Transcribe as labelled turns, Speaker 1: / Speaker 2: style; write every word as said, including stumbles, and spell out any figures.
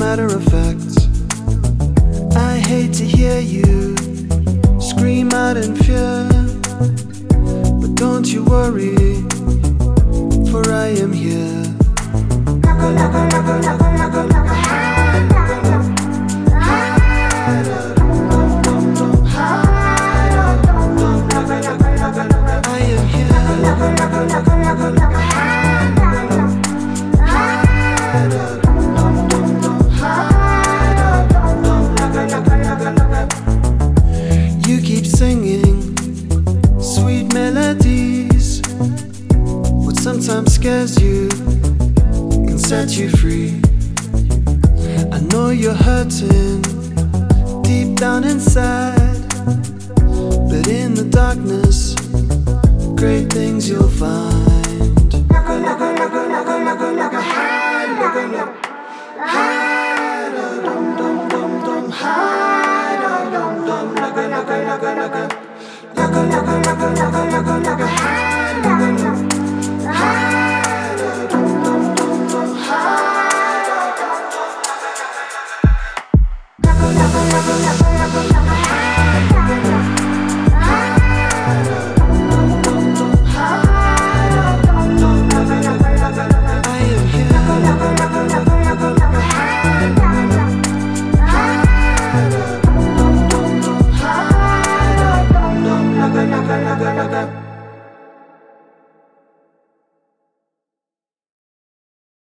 Speaker 1: matter of fact, I hate to hear you scream out in fear, but don't you worry, for I am here. You keep singing sweet melodies. What sometimes scares you can set you free. I know you're hurting deep down inside, but in the darkness, great things you'll find. Naga, naga, naga, naga.